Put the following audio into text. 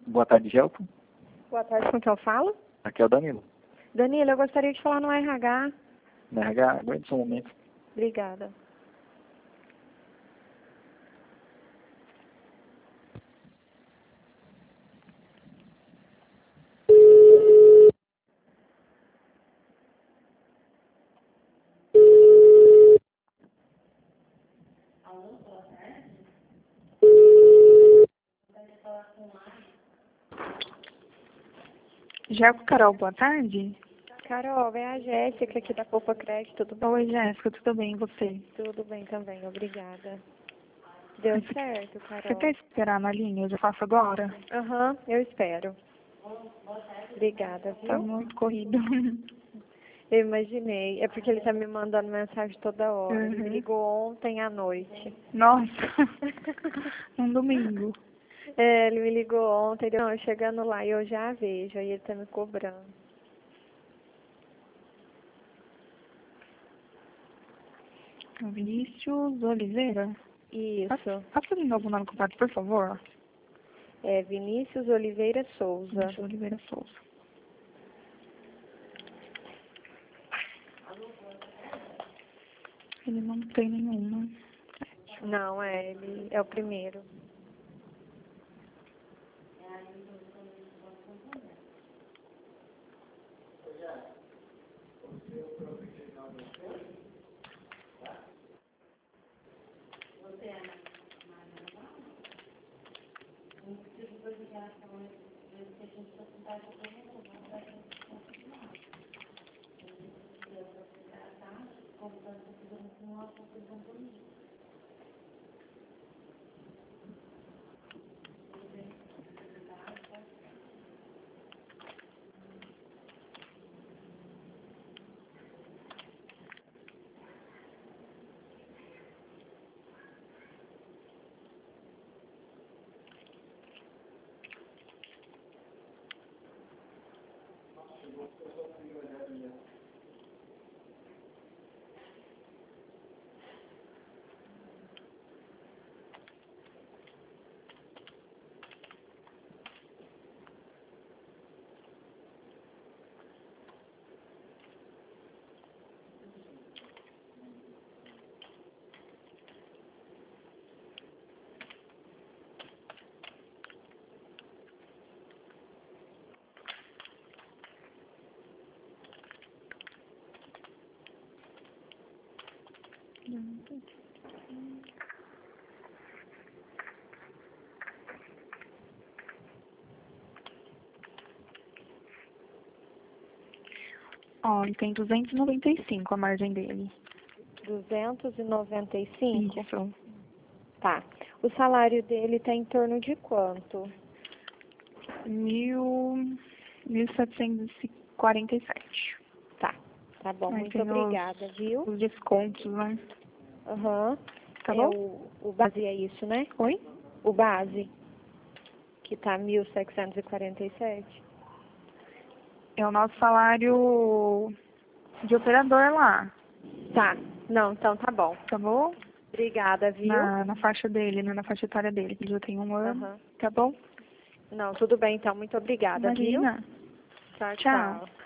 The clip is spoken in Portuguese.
Boa tarde, Gelton. Boa tarde, com quem eu falo? Aqui é o Danilo. Danilo, eu gostaria de falar no RH. No RH, aguente só um momento. Obrigada. Jaco Carol, boa tarde. Carol, é a Jéssica aqui da Poupa Crédito, tudo bom? Oi, Jéssica, tudo bem, e você? Tudo bem também, obrigada. Deu certo, Carol? Você quer esperar na linha? Eu já faço agora? Aham, eu espero. Obrigada, Tá viu? muito corrido. Eu imaginei. É porque ele tá me mandando mensagem toda hora. Ele me Uhum. ligou ontem à noite. Nossa, um domingo. É, ele me ligou ontem. Ele, não, chegando lá eu já vejo. Aí ele tá me cobrando. Vinícius Oliveira. Isso. Passa de novo o nome completo, por favor. É Vinícius Oliveira Souza. Vinícius Oliveira Souza. Ele não tem nenhuma. Não, ele é o primeiro. Ó, ele tem 295 a margem dele. 295? Isso. Tá. O salário dele tá em torno de quanto? 1.747. Tá. Tá bom, Aí muito tem obrigada, viu? os descontos, né? Aham. Tá É bom? o base é isso, né? Oi? O base, que tá 1.747. É o nosso salário de operador lá, Tá. Não, então tá bom. tá bom? Obrigada, viu? Na faixa dele, né? Na faixa etária dele, que ele já tem um ano, Aham. tá bom? Não, tudo bem, então. Muito obrigada, viu? Imagina. Tchau, Tchau. tchau.